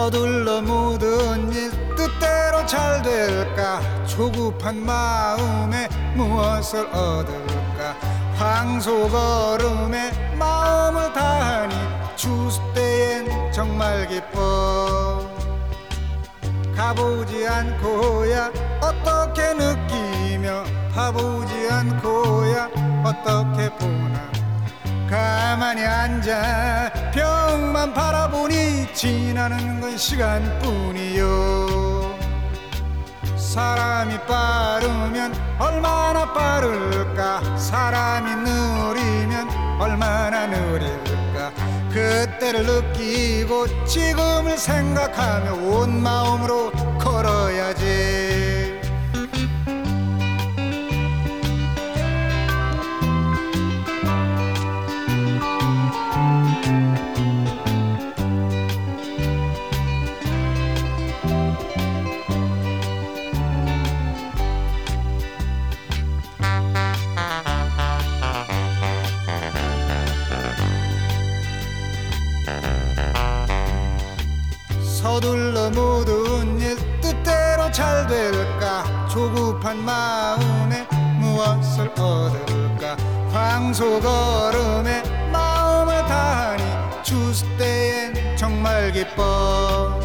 서둘러 모든 일 뜻대로 잘 될까? 조급한 마음에 무엇을 얻을까? 황소걸음에 마음을 다하니 추수 때엔 정말 기뻐. 가보지 않고야 어떻게 느끼며 봐보지 않고야 어떻게 보나. 가만히 앉아 벽만 바라보니 지나는 건 시간뿐이요. 사람이 빠르면 얼마나 빠를까? 사람이 느리면 얼마나 느릴까? 그때를 느끼고 지금을 생각하며 온 마음으로 걸어야지. 서둘러 모든 일 뜻대로 잘 될까? 조급한 마음에 무엇을 얻을까? 황소걸음에 마음을 다하니 추수 때엔 정말 기뻐.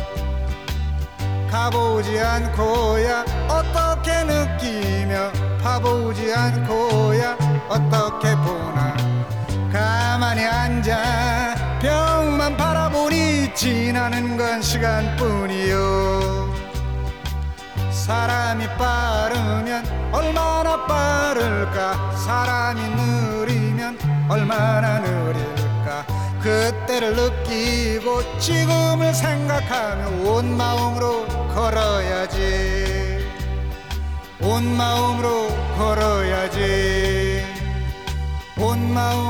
가보지 않고야 어떻게 느끼며 봐보지 않고야 어떻게 보나. 가만히 앉아 벽만 바라보니 지나는 건 시간뿐이요. 사람이 빠르면 얼마나 빠를까? 사람이 느리면 얼마나 느릴까? 그때를 느끼고 지금을 생각하며 온 마음으로 걸어야지. 온 마음으로 걸어야지. 온 마음